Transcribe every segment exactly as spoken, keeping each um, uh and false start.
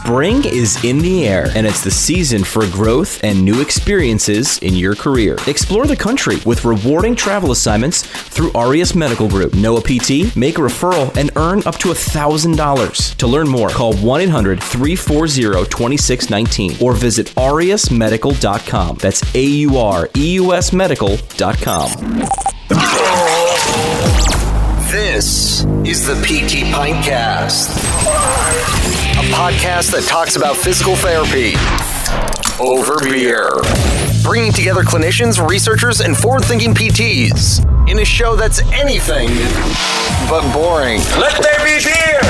Spring is in the air, and it's the season for growth and new experiences in your career. Explore the country with rewarding travel assignments through Aureus Medical Group. Know a P T, make a referral, and earn up to one thousand dollars. To learn more, call one eight hundred, three four zero, two six one nine or visit aureus medical dot com. That's A U R E U S medical dot com. This is the P T Pintcast, a podcast that talks about physical therapy over beer, bringing together clinicians, researchers, and forward-thinking P Ts in a show that's anything but boring. Let there be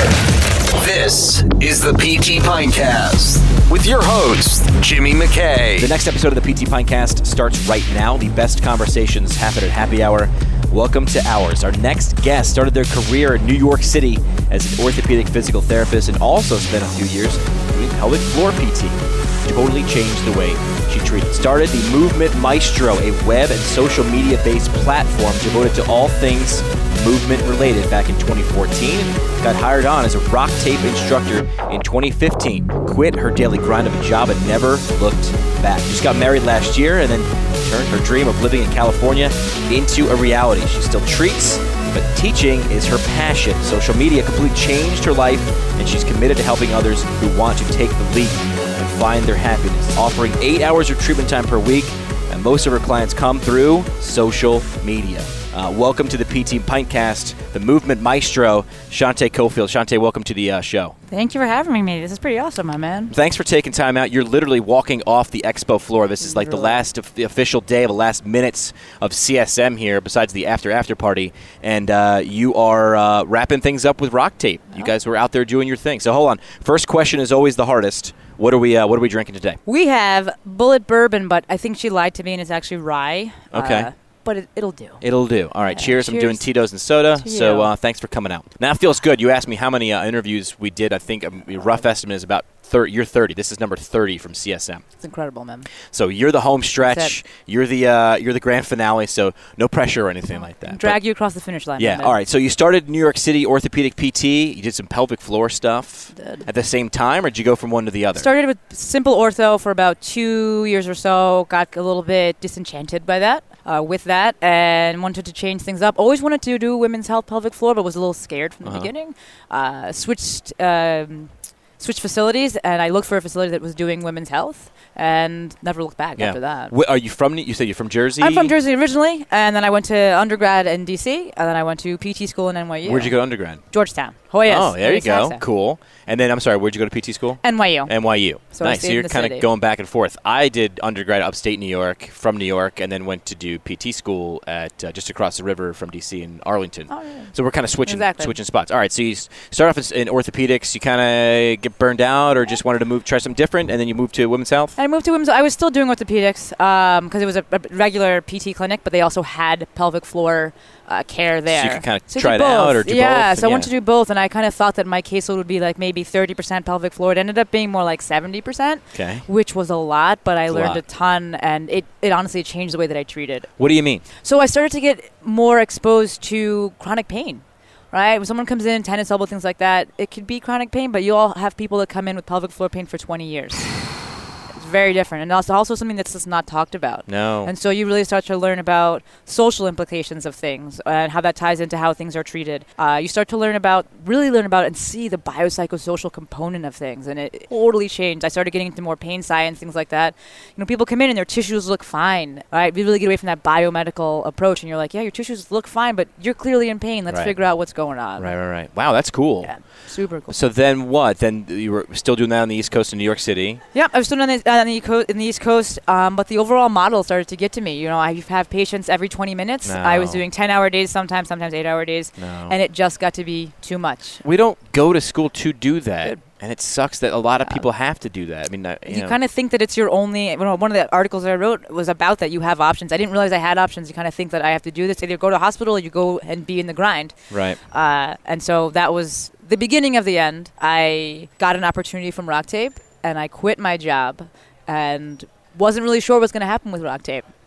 beer! This is the P T Pintcast with your host, Jimmy McKay. The next episode of the P T Pintcast starts right now. The best conversations happen at happy hour. Welcome to ours. Our next guest started their career in New York City as an orthopedic physical therapist and also spent a few years doing pelvic floor P T. Totally changed the way she treated. Started the Movement Maestro, a web and social media-based platform devoted to all things movement-related back in twenty fourteen. Got hired on as a rock tape instructor in twenty fifteen. Quit her daily grind of a job and never looked back. Just got married last year and then turned her dream of living in California into a reality. She still treats, but teaching is her passion. Social media completely changed her life, and she's committed to helping others who want to take the leap and find their happiness. Offering eight hours of treatment time per week, and most of her clients come through social media. Uh, welcome to the P T Pintcast, the Movement Maestro, Shante Cofield. Shante, welcome to the uh, show. Thank you for having me. This is pretty awesome, my man. Thanks for taking time out. You're literally walking off the expo floor. This is like the last of the official day, the last minutes of C S M here, besides the after-after party. And uh, you are uh, wrapping things up with rock tape. You Oh. guys were out there doing your thing. So hold on. First question is always the hardest. What are we uh, What are we drinking today? We have Bullet Bourbon, but I think she lied to me, and it's actually rye. Okay. Uh, but it, it'll do. It'll do. All right. Yeah, cheers. I'm cheers doing Tito's and soda. to So you. uh, thanks for coming out. Now it feels good. You asked me how many uh, interviews we did. I think um, a rough estimate is about thirty. You're thirty. This is number thirty from C S M. It's incredible, man. So you're the home stretch. That's You're the uh, you're the grand finale. So no pressure or anything like that. Drag But- you across the finish line. Yeah. man. All right. So you started New York City orthopedic P T. You did some pelvic floor stuff Did. at the same time, or did you go from one to the other? Started with simple ortho for about two years or so. Got a little bit disenchanted by that. Uh, with that, and wanted to change things up. Always wanted to do women's health pelvic floor, but was a little scared from the Uh-huh. beginning. Uh, switched um, switched facilities, and I looked for a facility that was doing women's health, and never looked back Yeah. after that. Wh- are you from? You said you're from Jersey. I'm from Jersey originally, and then I went to undergrad in D C, and then I went to P T school in N Y U. Where'd you go to undergrad? Georgetown. Hoyas. Oh, there you Hoyas go. Hassa. Cool. And then I'm sorry. Where'd you go to P T school? N Y U. N Y U. So I nice. stayed So in you're the kind of city. going back and forth. I did undergrad upstate New York, from New York, and then went to do P T school at uh, just across the river from D C in Arlington. Oh, yeah. So we're kind of switching Exactly. switching spots. All right. So you s- start off as- in orthopedics. You kind of get burned out, or just wanted to move, try something different, and then you moved to women's health. I moved to women's. I was still doing orthopedics because it was a, a regular P T clinic, but they also had pelvic floor uh, care there. So you could kind of So try do it out both. or do yeah, both. so I and wanted to do both, and I kind of thought that my caseload would be like maybe thirty percent pelvic floor. It ended up being more like seventy percent, Okay. which was a lot, but I It's a learned lot. a ton, and it, it honestly changed the way that I treated. What do you mean? So I started to get more exposed to chronic pain. Right? When someone comes in, tennis elbow, things like that, it could be chronic pain, but you all have people that come in with pelvic floor pain for twenty years. It's very different. And also, also something that's just not talked about. No. And so you really start to learn about social implications of things and how that ties into how things are treated. Uh, you start to learn about, really learn about and see the biopsychosocial component of things. And it totally changed. I started getting into more pain science, things like that. You know, people come in and their tissues look fine. Right? We really get away from that biomedical approach. And you're like, yeah, your tissues look fine, but you're clearly in pain. Let's Right. figure out what's going on. Right, right, right. Wow, that's cool. Yeah, super cool. So then what? Then you were still doing that on the East Coast in New York City. Yeah, I was still on the, on the, co- in the East Coast, um, but the overall model started to get to me. You know, I have patients every twenty minutes. I was No. doing ten-hour days sometimes, sometimes eight-hour days, No. and it just got to be too much. We don't go to school to do that. Good. And it sucks that a lot of Yeah. people have to do that. I mean, uh, you, You, know. kind of think that it's your only. You know, one of the articles that I wrote was about that. You have options. I didn't realize I had options. You kind of think that I have to do this. Either go to hospital or you go and be in the grind. Right. Uh, and so that was the beginning of the end. I got an opportunity from Rock Tape, and I quit my job and wasn't really sure what was going to happen with Rock Tape.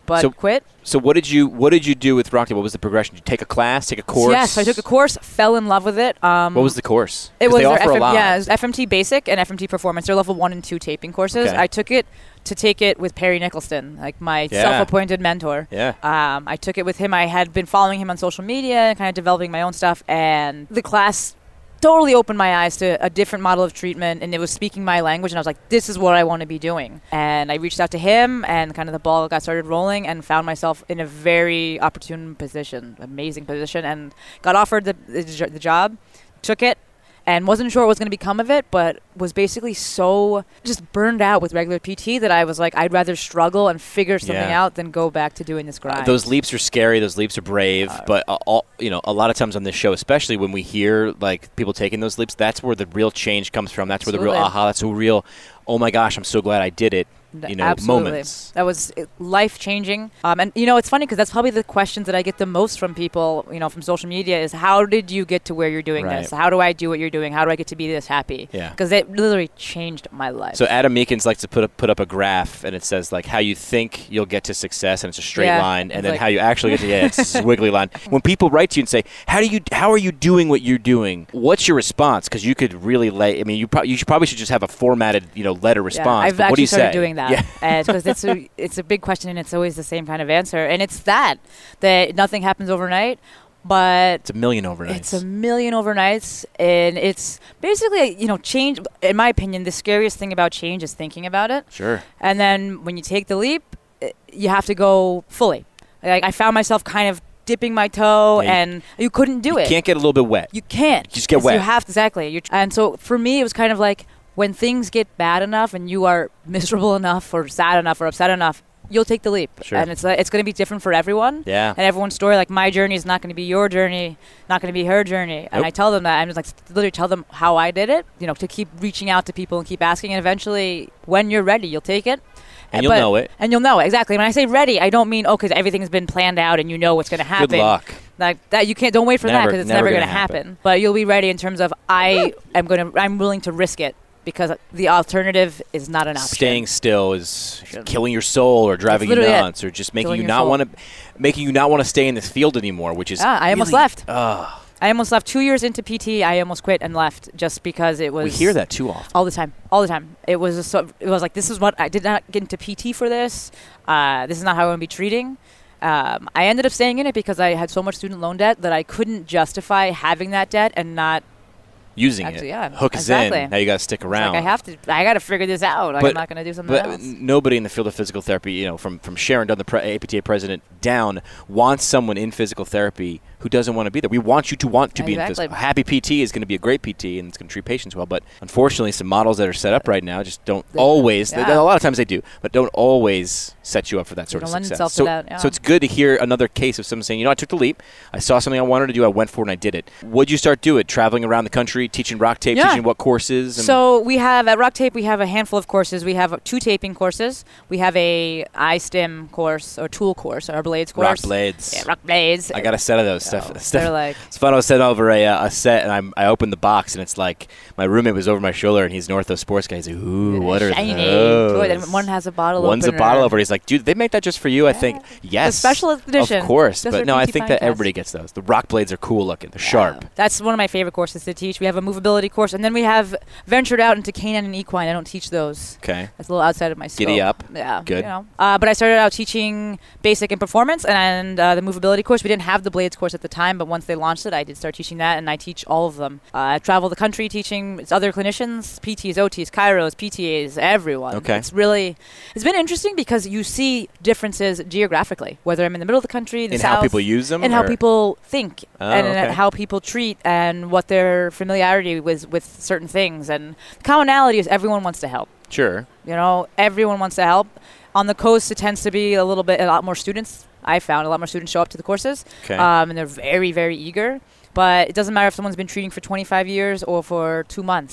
but so, quit. So what did you what did you do with Rock Tape? What was the progression? Did you take a class, take a course? Yes, I took a course, fell in love with it. Um, what was the course? It was they their offer F M, a lot. yeah, it was F M T Basic and F M T Performance. They're level one and two taping courses. Okay. I took it to take it with Perry Nicholson, like my Yeah. self-appointed mentor. Yeah. Um, I took it with him. I had been following him on social media and kind of developing my own stuff, and the class totally opened my eyes to a different model of treatment, and it was speaking my language, and I was like, this is what I want to be doing. And I reached out to him, and kind of the ball got started rolling, and found myself in a very opportune position, amazing position, and got offered the, the, the job, took it, and wasn't sure what was going to become of it, but was basically so just burned out with regular P T that I was like, I'd rather struggle and figure something Yeah. out than go back to doing this grind. Uh, those leaps are scary. Those leaps are brave. Uh, but uh, all, you know, a lot of times on this show, especially when we hear like people taking those leaps, that's where the real change comes from. That's where the real Absolutely. aha. That's the real. Oh my gosh, I'm so glad I did it. You know, Absolutely. moments. That was life changing. Um, and you know, it's funny because that's probably the questions that I get the most from people, you know, from social media is how did you get to where you're doing Right. this? How do I do what you're doing? How do I get to be this happy? Yeah. Because it literally changed my life. So Adam Meekins likes to put up, put up a graph, and it says like how you think you'll get to success, and it's a straight Yeah, line, and it's then like- how you actually get to yeah, it's a wiggly line. When people write to you and say, "How do you? How are you doing what you're doing?" What's your response? Because you could really lay. I mean, you, pro- you should probably should just have a formatted, you know, letter response. Yeah, I've but actually what do you started say? doing that. Yeah. Because it's a it's a big question and it's always the same kind of answer. And it's that that nothing happens overnight, but It's a million overnights. it's a million overnights, and it's basically, you know, change. In my opinion, the scariest thing about change is thinking about it. Sure. And then when you take the leap, i- you have to go fully. Like I found myself kind of dipping my toe, Yeah, you- and you couldn't do You it. can't get a little bit wet. You can't. Just get It's- wet. You have to, exactly. You're, and so for me, it was kind of like when things get bad enough and you are miserable enough or sad enough or upset enough, you'll take the leap. Sure. And it's uh, it's going to be different for everyone. Yeah. And everyone's story, like my journey is not going to be your journey, not going to be her journey. And Nope. I tell them that. I'm just like, literally tell them how I did it, you know, to keep reaching out to people and keep asking. And eventually, when you're ready, you'll take it. And you'll But- know it. And you'll know it, exactly. When I say ready, I don't mean, oh, because everything's been planned out and you know what's going to happen. Good luck. Like that, you can't. Don't wait for that Never- because it's never never, gonna going to happen. happen. But you'll be ready in terms of I am going to. I'm willing to risk it because the alternative is not an option. Staying still is Sure. killing your soul, or driving you literally it. nuts, or just making Killing you your not soul. want to, making you not want to stay in this field anymore. Which is Yeah, I almost really- left. Ugh. I almost left two years into P T. I almost quit and left just because it was. we hear that too often. all the time, all the time. It was a so, it was like this is what I did not get into P T for this. Uh, this is not how I want to be treating. Um, I ended up staying in it because I had so much student loan debt that I couldn't justify having that debt and not. Using Actually, it, yeah, hook is exactly. in. Now you got to stick It's around. Like I have to. I got to figure this out. Like But- I'm not going to do something But else. nobody in the field of physical therapy, you know, from from Sharon Dunn, the pre- A P T A president, down, wants someone in physical therapy who doesn't want to be there. We want you to want to be in Exactly. physical. A happy P T is going to be a great P T and it's going to treat patients well. But unfortunately, some models that are set up right now just don't They- always. they- yeah. a lot of times they do, but don't always set you up for that sort don't of lend success. itself to so, that, yeah. so it's good to hear another case of someone saying, you know, I took the leap. I saw something I wanted to do. I went for it and I did it. What'd you start doing? Traveling around the country, teaching rock tape, Yeah. teaching what courses? And So we have at Rock Tape, we have a handful of courses. We have two taping courses. We have a iStim course or tool course or blades course. rock blades. Yeah, rock blades. I got a set of those. Oh, Steph, they're like it's fun. I was sent over a, uh, a set, and I'm, I opened the box, and it's like my roommate was over my shoulder, and he's an ortho sports guy. He's like, "Ooh, what are shiny. those?" Boy, then one has a bottle One's opener. a bottle opener. He's like, "Dude, they make that just for you." I think, yes, The special edition. of course. Just But for no, I P T think that Pinecast. everybody gets those. The rock blades are cool looking. They're sharp. Yeah. That's one of my favorite courses to teach. We have a movability course, and then we have ventured out into canine and equine. I don't teach those. Okay. That's a little outside of my scope. Giddy up. Yeah. Good. You know. Uh, but I started out teaching basic and performance and uh, the movability course. We didn't have the blades course at the time, but once they launched it, I did start teaching that, and I teach all of them. Uh, I travel the country teaching it's other clinicians, P Ts, O Ts, chiros, P T As, everyone. Okay. It's really, it's been interesting because you see differences geographically, whether I'm in the middle of the country, the And south, how people use them, and how or- people think, Oh, and okay. how people treat, and what their familiarity with with certain things. And commonality is everyone wants to help. Sure. You know, everyone wants to help. On the coast, it tends to be a little bit, a lot more students. I found a lot more students show up to the courses, Okay. um, and they're very, very eager. But it doesn't matter if someone's been treating for twenty-five years or for two months.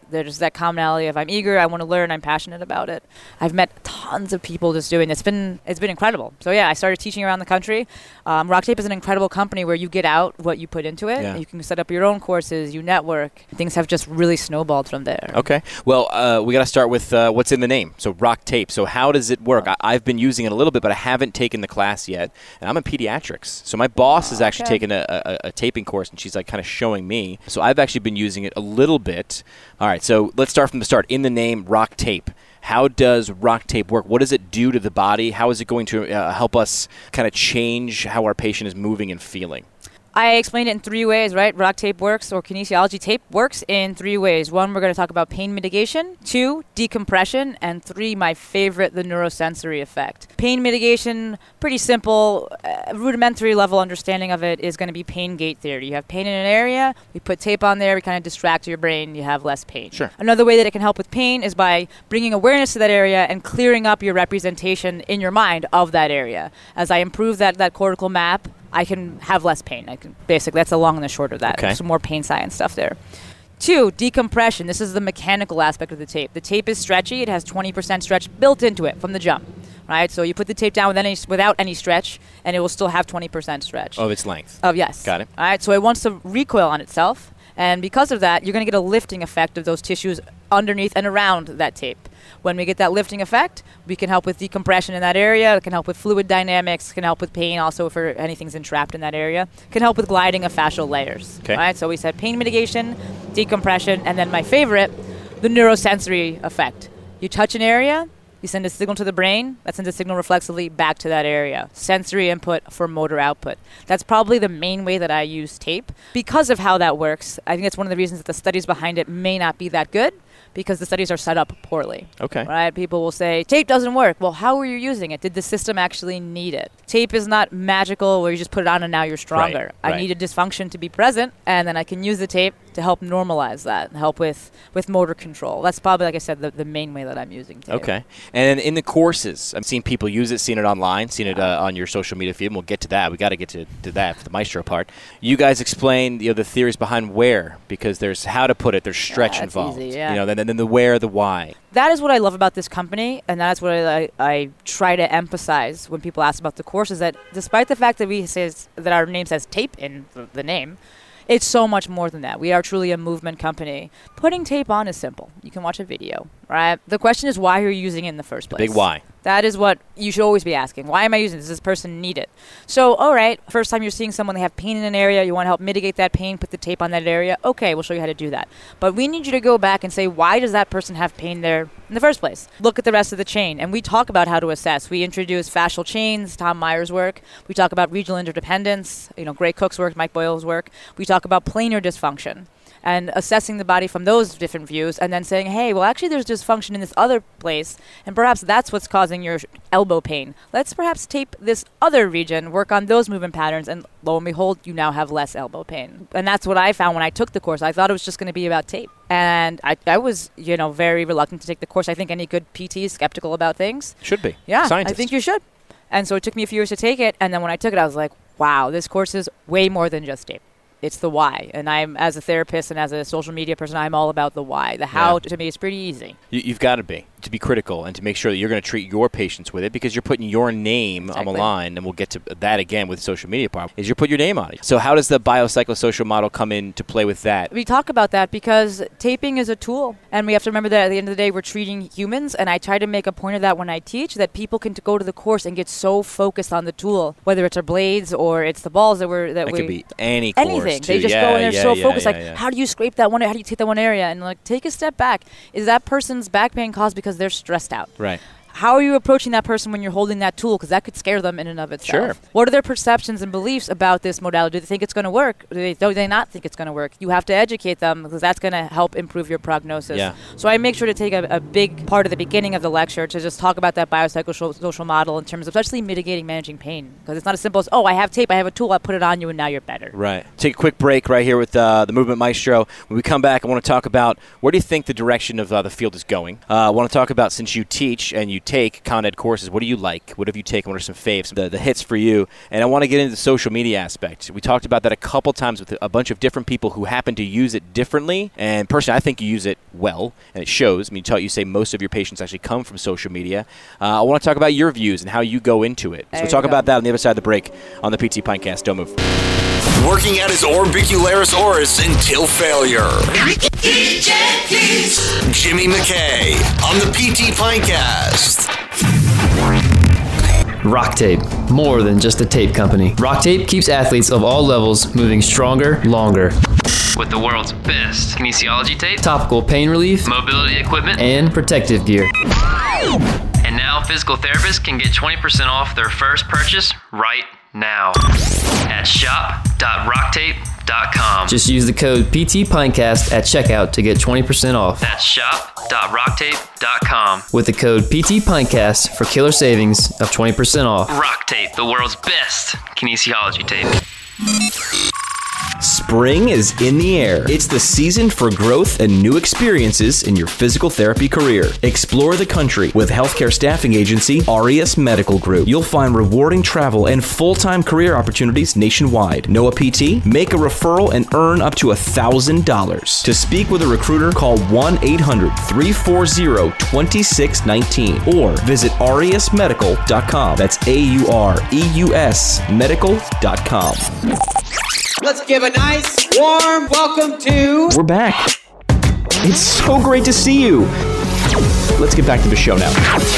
There's that commonality of I'm eager, I want to learn, I'm passionate about it. I've met tons of people just doing this. It's been, it's been incredible. So yeah, I started teaching around the country. Um, RockTape is an incredible company where you get out what you put into it. Yeah. You can set up your own courses, you network. Things have just really snowballed from there. Okay. Well, uh, we got to start with uh, what's in the name. So RockTape. So how does it work? I- I've been using it a little bit, but I haven't taken the class yet. And I'm in pediatrics. So my boss has actually okay. taken a, a, a taping course, and she's like kind of showing me. So I've actually been using it a little bit. All right. So let's start from the start. In the name, RockTape. How does RockTape work? What does it do to the body? How is it going to uh, help us kind of change how our patient is moving and feeling? I explained it in three ways, right? RockTape works, or kinesiology tape works in three ways. One, we're going to talk about pain mitigation. Two, decompression. And three, my favorite, the neurosensory effect. Pain mitigation, pretty simple. Uh, rudimentary level understanding of it is going to be pain gate theory. You have pain in an area, we put tape on there, we kind of distract your brain, you have less pain. Sure. Another way that it can help with pain is by bringing awareness to that area and clearing up your representation in your mind of that area. As I improve that, that cortical map, I can have less pain. I can basically, that's the long and the short of that. Okay. Some more pain science stuff there. Two, decompression. This is the mechanical aspect of the tape. The tape is stretchy. It has twenty percent stretch built into it from the jump, right? So you put the tape down with any, without any stretch, and it will still have twenty percent stretch. Of its length. Oh, yes. Got it. All right, so it wants to recoil on itself, and because of that, you're going to get a lifting effect of those tissues underneath and around that tape. When we get that lifting effect, we can help with decompression in that area. It can help with fluid dynamics. It can help with pain also if anything's entrapped in that area. It can help with gliding of fascial layers. Okay. All right, so we said pain mitigation, decompression, and then my favorite, the neurosensory effect. You touch an area, you send a signal to the brain, that sends a signal reflexively back to that area. Sensory input for motor output. That's probably the main way that I use tape. Because of how that works, I think that's one of the reasons that the studies behind it may not be that good, because the studies are set up poorly. Okay. Right? People will say, tape doesn't work. Well, how were you using it? Did the system actually need it? Tape is not magical where you just put it on and now you're stronger. Right, I right. need a dysfunction to be present, and then I can use the tape to help normalize that, help with, with motor control. That's probably, like I said, the, the main way that I'm using tape. Okay. And in the courses, I've seen people use it, seen it online, seen it uh, on your social media feed, and we'll get to that. we got to get to, to that for the Maestro part. You guys explain you know, the theories behind where, because there's how to put it, there's stretch Yeah, that's involved. easy, yeah. You know, then, then the where, the why. That is what I love about this company, and that's what I, I, I try to emphasize when people ask about the course, is that despite the fact that we says that our name says tape in the, the name, it's so much more than that. We are truly a movement company. Putting tape on is simple. You can watch a video, right? The question is, why are you using it in the first place? Big why. That is what you should always be asking. Why am I using this? Does this person need it? So, all right, first time you're seeing someone, they have pain in an area, you want to help mitigate that pain, put the tape on that area. Okay, we'll show you how to do that. But we need you to go back and say, why does that person have pain there in the first place? Look at the rest of the chain. And we talk about how to assess. We introduce fascial chains, Tom Meyer's work. We talk about regional interdependence, you know, Gray Cook's work, Mike Boyle's work. We talk about planar dysfunction and assessing the body from those different views, and then saying, hey, well, actually there's dysfunction in this other place, and perhaps that's what's causing your elbow pain. Let's perhaps tape this other region, work on those movement patterns, and lo and behold, you now have less elbow pain. And that's what I found when I took the course. I thought it was just going to be about tape. And I, I was, you know, very reluctant to take the course. I think any good P T is skeptical about things. Should be. Yeah, Scientist. I think you should. And so it took me a few years to take it, and then when I took it, I was like, wow, this course is way more than just tape. It's the why. And I'm, as a therapist and as a social media person, I'm all about the why. The how, Yeah. to me, is pretty easy. You, you've got to be, to be critical and to make sure that you're going to treat your patients with it, because you're putting your name on the Exactly. line, and we'll get to that again with social media part, is you're putting your name on it. So how does the biopsychosocial model come into play with that? We talk about that because taping is a tool, and we have to remember that at the end of the day, we're treating humans, and I try to make a point of that when I teach, that people can t- go to the course and get so focused on the tool, whether it's our blades or it's the balls that we're that, That we could be any course, anything. too. They just yeah, go in there yeah, so yeah, focused, yeah, like, yeah. how do you scrape that one? How do you take that one area? And like, take a step back. Is that person's back pain caused because they're stressed out? Right. How are you approaching that person when you're holding that tool? Because that could scare them in and of itself. Sure. What are their perceptions and beliefs about this modality? Do they think it's going to work? Do they, do they not think it's going to work? You have to educate them, because that's going to help improve your prognosis. Yeah. So I make sure to take a, a big part of the beginning of the lecture to just talk about that biopsychosocial model in terms of especially mitigating, managing pain. Because it's not as simple as, oh, I have tape, I have a tool, I put it on you, and now you're better. Right. Take a quick break right here with uh, the Movement Maestro. When we come back, I want to talk about where do you think the direction of uh, the field is going. Uh, I want to talk about, since you teach and you take Con Ed courses, what do you like? What have you taken? What are some faves, the, the hits for you? And I want to get into the social media aspect. We talked about that a couple times with a bunch of different people who happen to use it differently. And personally, I think you use it well, and it shows. I mean, you, tell, you say most of your patients actually come from social media. Uh, I want to talk about your views and how you go into it. So we'll talk about that on the other side of the break on the P T Pintcast. Don't move. Working at his orbicularis oris until failure. Jimmy McKay on the P T Pintcast. Rock Tape, more than just a tape company. Rock Tape keeps athletes of all levels moving stronger, longer. With the world's best kinesiology tape, Topical pain relief, mobility equipment, and protective gear. And now physical therapists can get twenty percent off their first purchase right now at shop dot rock tape dot com. Just use the code P T Pintcast at checkout to get twenty percent off. That's shop dot rock tape dot com. With the code P T Pintcast for killer savings of twenty percent off. Rock Tape, the world's best kinesiology tape. Spring is in the air. It's the season for growth and new experiences in your physical therapy career. Explore the country with healthcare staffing agency Aureus Medical Group. You'll find rewarding travel and full-time career opportunities nationwide. Know a P T? Make a referral and earn up to one thousand dollars. To speak with a recruiter, call one eight hundred three four zero two six one nine or visit aureus medical dot com. That's A U R E U S medical dot com. Let's give a nice, warm welcome to... We're back. It's so great to see you. Let's get back to the show now.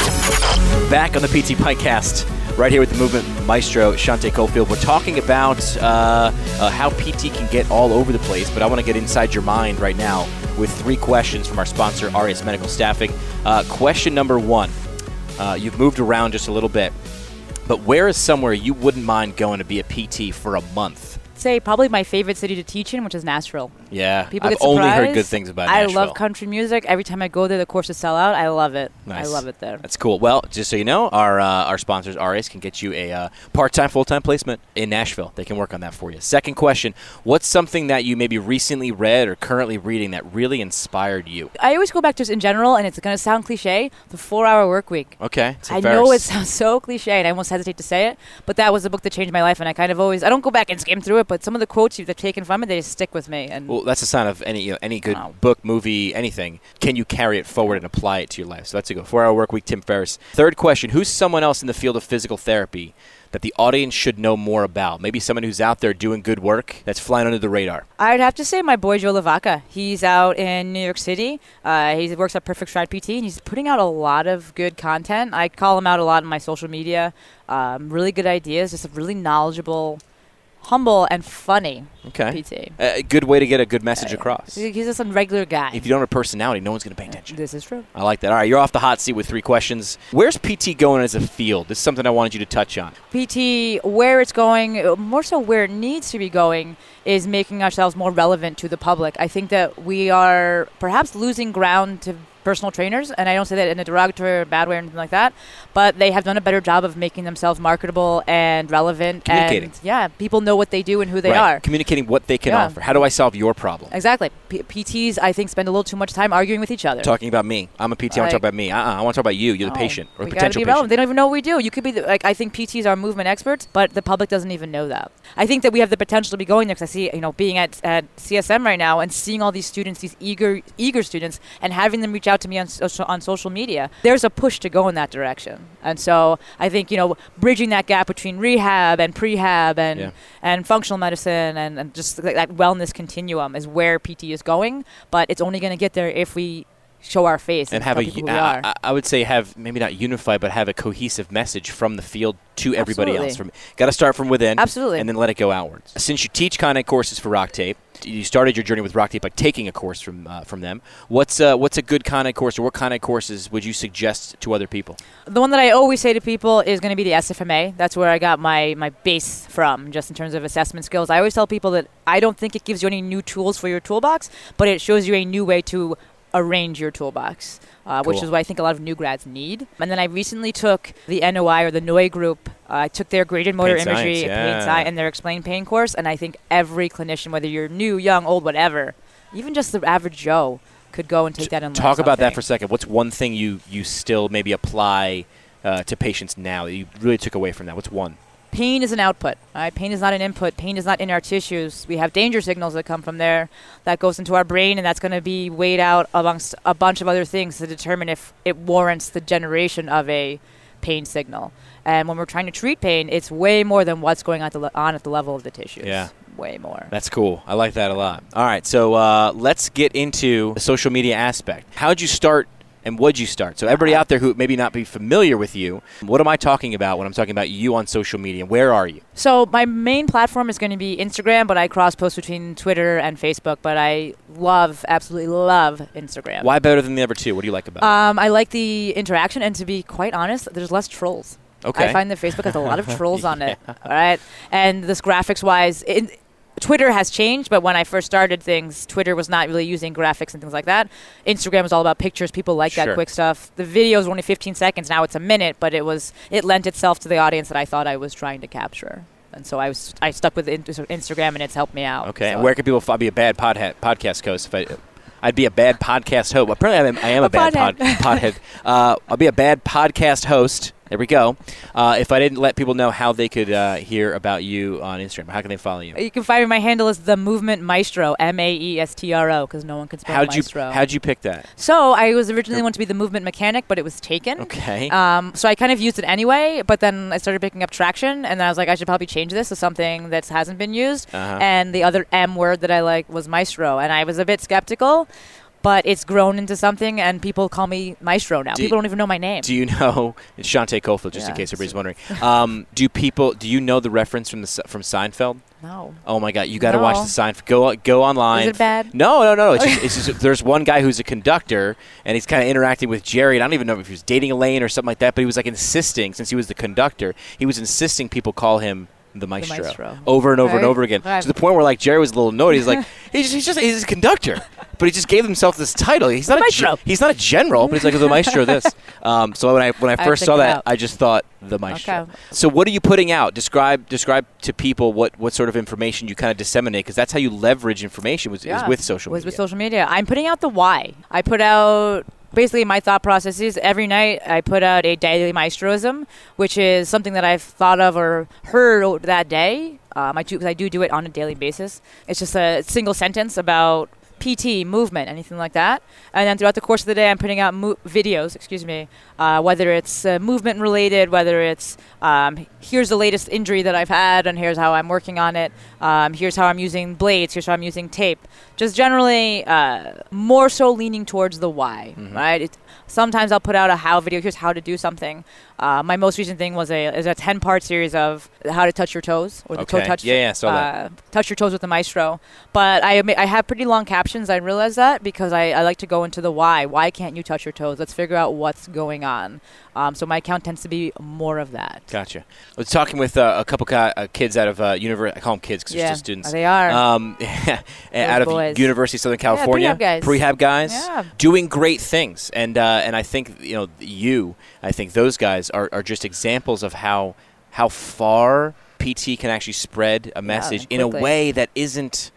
Back on the P T Pintcast, right here with the movement maestro, Shante Cofield. We're talking about uh, uh, how P T can get all over the place, but I want to get inside your mind right now with three questions from our sponsor, Aureus Medical Staffing. Uh, question number one. Uh, you've moved around just a little bit, but where is somewhere you wouldn't mind going to be a P T for a month? Say probably my favorite city to teach in, which is Nashville. Yeah, People I've get surprised. only heard good things about Nashville. I love country music. Every time I go there, the courses sell out. I love it. Nice. I love it there. That's cool. Well, just so you know, our uh, our sponsors, Aureus, can get you a uh, part-time, full-time placement in Nashville. They can work on that for you. Second question, what's something that you maybe recently read or currently reading that really inspired you? I always go back just in general, and it's going to sound cliche, the four-hour work week. Okay. I know it sounds so cliche, and I almost hesitate to say it, but that was a book that changed my life, and I kind of always, I don't go back and skim through it, but some of the quotes you've taken from it, they just stick with me. And well, that's a sign of any you know, any good wow. book, movie, anything. Can you carry it forward and apply it to your life? So that's a go. Four-hour work week, Tim Ferriss. Third question, who's someone else in the field of physical therapy that the audience should know more about? Maybe someone who's out there doing good work that's flying under the radar. I'd have to say my boy Joe Lavaca. He's out in New York City. Uh, he works at Perfect Stride P T, and he's putting out a lot of good content. I call him out a lot on my social media. Um, really good ideas, just a really knowledgeable, humble, and funny Okay. P T. A good way to get a good message across. He's just a regular guy. If you don't have a personality, no one's going to pay attention. This is true. I like that. All right, you're off the hot seat with three questions. Where's P T going as a field? This is something I wanted you to touch on. P T, where it's going, more so where it needs to be going, is making ourselves more relevant to the public. I think that we are perhaps losing ground to personal trainers, and I don't say that in a derogatory or bad way or anything like that, but they have done a better job of making themselves marketable and relevant. Communicating. And yeah, people know what they do and who they right. are. Communicating what they can Yeah. offer. How do I solve your problem? Exactly. P- PTs, I think, spend a little too much time arguing with each other. Talking about me. I'm a P T. I want to talk Like- about me. Uh-uh. I want to talk about you. You're the No, patient or we gotta potential be patient. relevant. They don't even know what we do. You could be the, like, I think P Ts are movement experts, but the public doesn't even know that. I think that we have the potential to be going there because I see, you know, being at, at C S M right now and seeing all these students, these eager eager students, and having them reach out to me on social, on social media. There's a push to go in that direction, and so I think, you know, bridging that gap between rehab and prehab and Yeah. and functional medicine and, and just that wellness continuum is where P T is going. But it's only going to get there if we show our face and have tell a, people who I, we are. I- I would say have maybe not unified, but have a cohesive message from the field to everybody Absolutely. else. From got to start from within, Absolutely. and then let it go outwards. Since you teach Con Ed courses for Rock Tape, you started your journey with Rock Tape by taking a course from uh, from them. What's uh, what's a good Con Ed course, or what Con Ed courses would you suggest to other people? The one that I always say to people is going to be the S F M A. That's where I got my, my base from, just in terms of assessment skills. I always tell people that I don't think it gives you any new tools for your toolbox, but it shows you a new way to arrange your toolbox, uh, which Cool. is what I think a lot of new grads need. And then I recently took the N O I, or the N O I group. Uh, I took their graded motor Pain imagery science, and yeah. pain science and their explained pain course. And I think every clinician, whether you're new, young, old, whatever, even just the average Joe, could go and take that and learn Talk about that something. for a second. What's one thing you, you still maybe apply uh, to patients now that you really took away from that? What's one? Pain is an output. All right? Pain is not an input. Pain is not in our tissues. We have danger signals that come from there that goes into our brain, and that's going to be weighed out amongst a bunch of other things to determine if it warrants the generation of a pain signal. And when we're trying to treat pain, it's way more than what's going on at the, le- on at the level of the tissues. Yeah. Way more. That's cool. I like that a lot. All right, so uh, let's get into the social media aspect. How'd you start and what'd you start? So everybody out there who maybe not be familiar with you, what am I talking about when I'm talking about you on social media? Where are you? So my main platform is going to be Instagram, but I cross-post between Twitter and Facebook. But I love, absolutely love Instagram. Why better than the other two? What do you like about it? Um, I like the interaction, and to be quite honest, there's less trolls. Okay. I find that Facebook has a lot of trolls on it. All right. And this graphics-wise, it, Twitter has changed, but when I first started things, Twitter was not really using graphics and things like that. Instagram was all about pictures. People like Sure. that quick stuff. The video was only fifteen seconds. Now it's a minute, but it was it lent itself to the audience that I thought I was trying to capture. And so I was I stuck with in- Instagram, and it's helped me out. Okay, So. and where can people find? I'd be a bad pod ha- podcast host if I. I'd be a bad podcast host. Apparently, I am, I am a, A bad pod, podhead. podhead. Uh, I'll be a bad podcast host. There we go. Uh, if I didn't let people know how they could uh, hear about you on Instagram, how can they follow you? You can find me. My handle is the Movement Maestro, M A E S T R O, because no one can spell How'd you maestro. How'd you pick that? So I was originally wanted to be the movement mechanic, but it was taken. Okay. Um, so I kind of used it anyway, but then I started picking up traction, and then I was like, I should probably change this to something that hasn't been used. Uh-huh. And the other M word that I like was maestro, and I was a bit skeptical, but it's grown into something, and people call me Maestro now. Do people you- don't even know my name. Do you know it's Shantae Cofield? Just in Yeah, case everybody's so- wondering. Um, do people? Do you know the reference from the Se- from Seinfeld? No. Oh my God! You got to watch No. the Seinfeld. Go go online. Is it bad? No, no, no. It's just, it's just there's one guy who's a conductor, and he's kind of interacting with Jerry. And I don't even know if he was dating Elaine or something like that, but he was like insisting, since he was the conductor, he was insisting people call him the maestro, maestro. over and over and Right. over again, Right. to the point where like Jerry was a little annoyed. He's like, he's just, he's just he's a conductor, but he just gave himself this title. He's not a Maestro. ge- he's not a general, but he's like the maestro. This. Um, so when I when I I first checked saw it that, out. I just thought the maestro. Okay. So what are you putting out? Describe describe to people what, what sort of information you kind of disseminate, because that's how you leverage information was, is Yeah. with social was media. with social media. I'm putting out the why. I put out basically my thought processes every night. I put out a daily maestroism, which is something that I've thought of or heard that day. Um, I do because I do do it on a daily basis. It's just a single sentence about P T, movement, anything like that. And then throughout the course of the day, I'm putting out mo- videos, excuse me, uh, whether it's uh, movement related, whether it's um, here's the latest injury that I've had, and here's how I'm working on it. Um, here's how I'm using blades. Here's how I'm using tape. Just generally uh, more so leaning towards the why, Mm-hmm. right? It, sometimes I'll put out a how video. Here's how to do something. Uh, my most recent thing was a is a ten part series of how to touch your toes or the Okay. toe touch. Yeah, yeah, I saw uh, that. touch your toes with the maestro. But I admit, I have pretty long captions. I realize that because I, I like to go into the why. Why can't you touch your toes? Let's figure out what's going on. Um, so my account tends to be more of that. Gotcha. I was talking with uh, a couple ca- uh, kids out of uh, university. I call them kids because they're Yeah, still students. they are. Um, out of boys. University of Southern California. prehab guys. Prehab guys. Yeah. Doing great things. And uh, and I think, you know, you, I think those guys are, are just examples of how how far P T can actually spread a message in a quickly. way that isn't,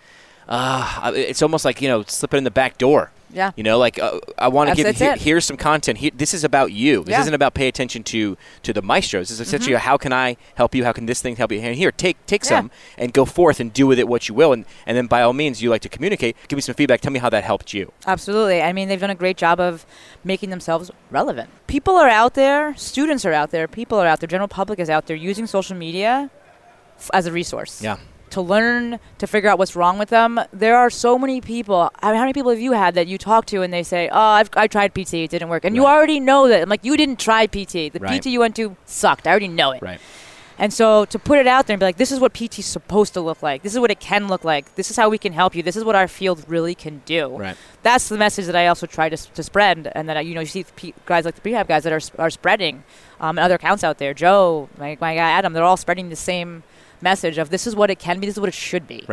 uh, it's almost like, you know, slipping in the back door. Yeah. You know, like uh, I want to That's- give that's here, it. here's some content. Here, this is about you. This Yeah. isn't about pay attention to to the maestros. This is essentially Mm-hmm. a how can I help you? How can this thing help you? And here, take take Yeah. some and go forth and do with it what you will. And and then by all means, you like to communicate. Give me some feedback. Tell me how that helped you. Absolutely. I mean, they've done a great job of making themselves relevant. People are out there, students are out there, people are out there, general public is out there using social media f- as a resource. Yeah. To learn, to figure out what's wrong with them. There are so many people. I mean, how many people have you had that you talk to and they say, oh, I've, I tried P T, it didn't work. And you Right. already know that. I'm like, you didn't try P T. The Right. P T you went to sucked. I already know it. Right. And so to put it out there and be like, this is what P T is supposed to look like. This is what it can look like. This is how we can help you. This is what our field really can do. Right. That's the message that I also try to, s- to spread. And that, I, you know, you see p- guys like the prehab guys that are, s- are spreading, um, and other accounts out there. Joe, my, my guy Adam, they're all spreading the same message of this is what it can be. This is what it should be. Right.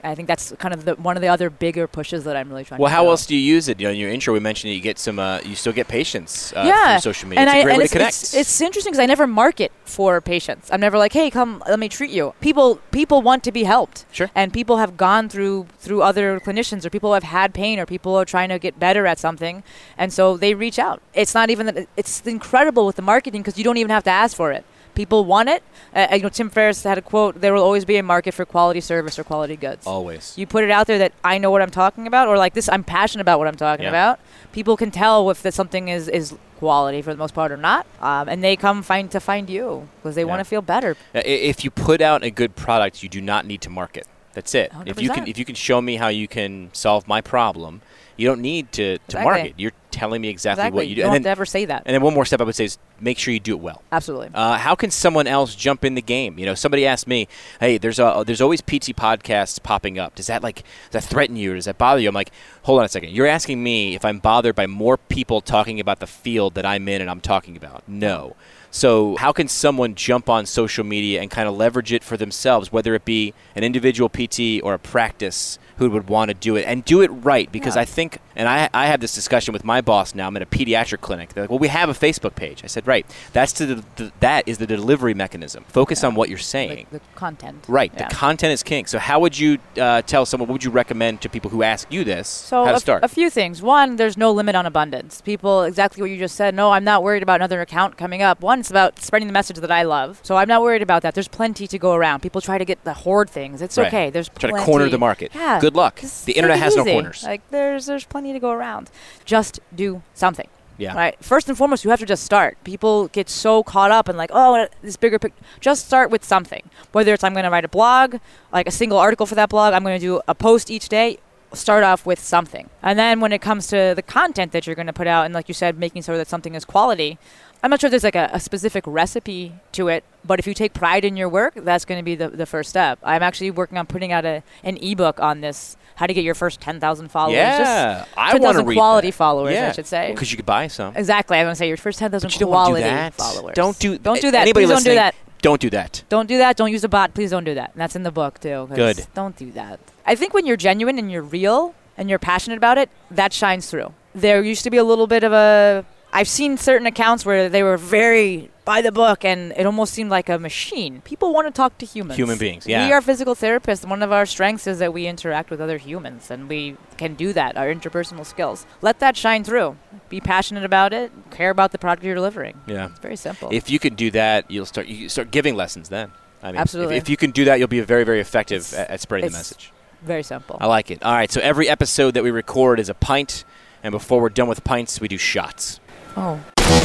I think that's kind of the, one of the other bigger pushes that I'm really trying well, to Well, how do. else do you use it? You know, in your intro, we mentioned that you get some, uh, you still get patients uh, yeah. through social media. And it's I, a great and way it's, to connect. It's, it's interesting because I never market for patients. I'm never like, hey, come, let me treat you. People people want to be helped. Sure. And people have gone through through other clinicians, or people have had pain, or people are trying to get better at something, and so they reach out. It's not even that. It's incredible with the marketing because you don't even have to ask for it. People want it. Uh, you know, Tim Ferriss had a quote: "There will always be a market for quality service or quality goods." Always. You put it out there that I know what I'm talking about, or like this, I'm passionate about what I'm talking Yeah. about. People can tell if that something is, is quality for the most part or not, um, and they come find to find you because they Yeah. want to feel better. Uh, i- If you put out a good product, you do not need to market. That's it. one hundred If you can, percent. if you can show me how you can solve my problem, you don't need to, to Exactly. market. You're telling me exactly, Exactly. what you do. You don't and, have to then, ever say that. and then one more step I would say is make sure you do it well. Absolutely. Uh, how can someone else jump in the game? You know, somebody asked me, "Hey, there's a there's always P T podcasts popping up. Does that like does that threaten you or does that bother you?" I'm like, hold on a second. You're asking me if I'm bothered by more people talking about the field that I'm in and I'm talking about? No. So how can someone jump on social media and kind of leverage it for themselves, whether it be an individual P T or a practice who would want to do it and do it right? Because Yeah. I think, and I, I have this discussion with my boss now. I'm at a pediatric clinic. They're like, well, we have a Facebook page. I said, right. That's to the, the, that is the delivery mechanism. Focus Yeah. on what you're saying. The, the content. Right. Yeah. The content is king. So how would you uh, tell someone, what would you recommend to people who ask you this, So how to a, start? a few things. One, there's no limit on abundance. People, exactly what you just said. No, I'm not worried about another account coming up. One, it's about spreading the message that I love. So I'm not worried about that. There's plenty to go around. People try to get the hoard things. It's Right. okay. There's Try to plenty. corner the market. Yeah. Good luck. Just The take internet it has no easy. corners. Like there's there's plenty to go around. Just do something. Yeah. Right. First and foremost, you have to just start. People get so caught up in like, oh, this bigger picture. Just start with something. Whether it's I'm going to write a blog, like a single article for that blog, I'm going to do a post each day. Start off with something. And then when it comes to the content that you're going to put out, and like you said, making sure that something is quality, I'm not sure there's like a, a specific recipe to it, but if you take pride in your work, that's going to be the, the first step. I'm actually working on putting out a an ebook on this, how to get your first ten thousand followers. Yeah. Just I ten want to thousand read quality that. followers, yeah. I should say. Because you could buy some. Exactly. I'm going to say your first ten thousand But you don't want to quality do that. followers. Don't do Don't do that. Anybody Please don't do listening, that. Don't do that. Don't do that. Don't use a bot. Please don't do that. And that's in the book, too. 'cause Good. Don't do that. I think when you're genuine and you're real and you're passionate about it, that shines through. There used to be a little bit of a... I've seen certain accounts where they were very by the book, and it almost seemed like a machine. People want to talk to humans. Human beings, yeah. We are physical therapists. One of our strengths is that we interact with other humans, and we can do that, our interpersonal skills. Let that shine through. Be passionate about it. Care about the product you're delivering. Yeah. It's very simple. If you can do that, you'll start you start giving lessons then. I mean, Absolutely. If, if you can do that, you'll be very, very effective It's- at, at spreading the it's message. Very simple. I like it. All right, so every episode that we record is a pint, and before we're done with pints, we do shots. Oh.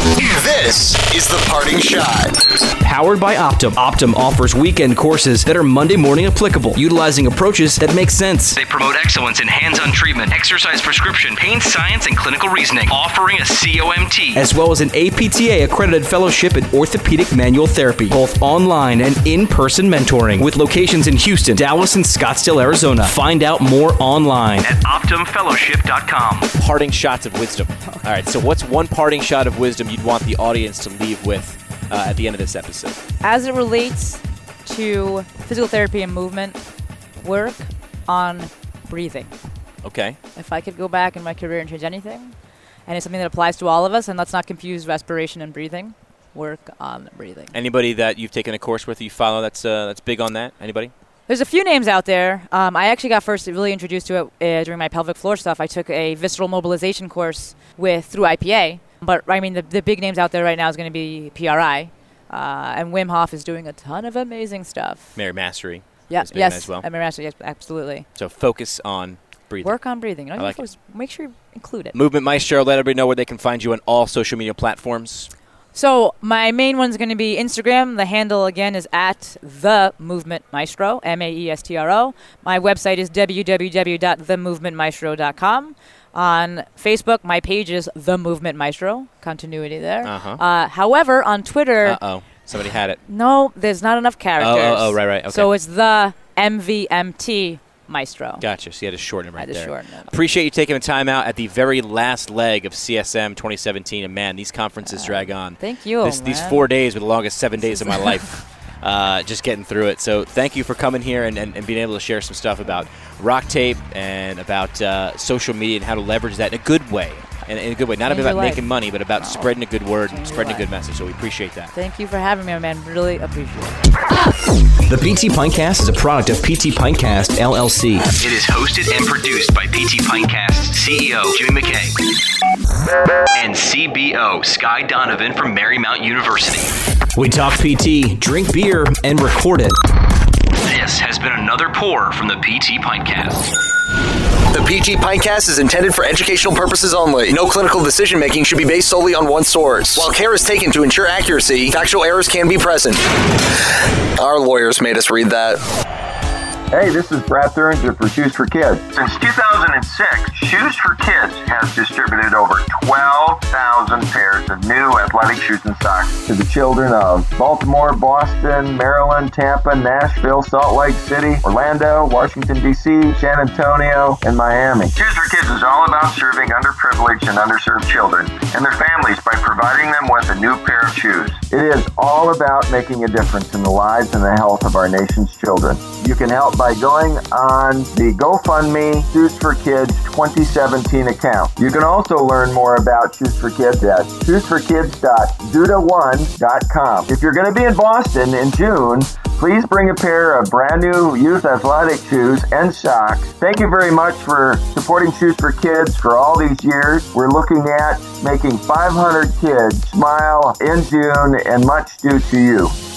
This is the parting shot. Powered by Optum. Optum offers weekend courses that are Monday morning applicable, utilizing approaches that make sense. They promote excellence in hands-on treatment, exercise prescription, pain science, and clinical reasoning, offering a C O M T. As well as an A P T A-accredited fellowship in orthopedic manual therapy, both online and in-person mentoring, with locations in Houston, Dallas, and Scottsdale, Arizona. Find out more online At optum fellowship dot com. Parting shots of wisdom. All right, so what's one parting shot of wisdom you'd want the audience to leave with uh, at the end of this episode? As it relates to physical therapy and movement, work on breathing. Okay. If I could go back in my career and change anything, and it's something that applies to all of us, and let's not confuse respiration and breathing, work on breathing. Anybody that you've taken a course with, you follow that's uh, that's big on that? Anybody? There's a few names out there. Um, I actually got first really introduced to it uh, during my pelvic floor stuff. I took a visceral mobilization course with through I P A. But, I mean, the, the big names out there right now is going to be P R I. Uh, and Wim Hof is doing a ton of amazing stuff. Mary Mastery. Yeah, is big on that yes, as well. Mary Mastery, yes, absolutely. So focus on breathing. Work on breathing. You know, I like focus, make sure you include it. Movement Maestro, let everybody know where they can find you on all social media platforms. So my main one's going to be Instagram. The handle, again, is at The Movement Maestro, M A E S T R O. My website is w w w dot the movement maestro dot com. On Facebook, my page is The Movement Maestro. Continuity there. Uh-huh. Uh, however, on Twitter, Uh-oh. Somebody had it. no, there's not enough characters. Oh, oh, oh, right, right, okay. So it's The M V M T Maestro. Gotcha. So you had to shorten it I right had to there. shorten it. Appreciate you taking the time out at the very last leg of C S M twenty seventeen. And, man, these conferences drag on. Thank you, This, these man. four days were the longest seven days of my life. uh, just getting through it. So thank you for coming here and, and, and being able to share some stuff about Rock Tape and about uh, social media and how to leverage that in a good way. In, in a good way. Not Change about your life. making money, but about No. spreading a good word and Change your spreading a good life. message. So we appreciate that. Thank you for having me, my man. Really appreciate it. The P T Pintcast is a product of P T Pintcast, L L C. It is hosted and produced by P T Pintcast C E O Jimmy McKay and C B O Sky Donovan from Marymount University. We talk P T, drink beer, and record it. This has been another pour from the P T Pintcast. The P T Pintcast is intended for educational purposes only. No clinical decision-making should be based solely on one source. While care is taken to ensure accuracy, factual errors can be present. Our lawyers made us read that. Hey, this is Brad Thuringer for Shoes for Kids. Since two thousand six, Shoes for Kids has distributed over twelve thousand pairs of new athletic shoes and socks To the children of Baltimore, Boston, Maryland, Tampa, Nashville, Salt Lake City, Orlando, Washington, D C, San Antonio, and Miami. Shoes for Kids is all about serving underprivileged and underserved children and their families by providing them with a new pair of shoes. It is all about making a difference in the lives and the health of our nation's children. You can help by going on the GoFundMe Shoes for Kids twenty seventeen account. You can also learn more about Shoes for Kids at shoes for kids dot zuda one dot com. If you're going to be in Boston in June, please bring a pair of brand new youth athletic shoes and socks. Thank you very much for supporting Shoes for Kids for all these years. We're looking at making five hundred kids smile in June, and much due to you.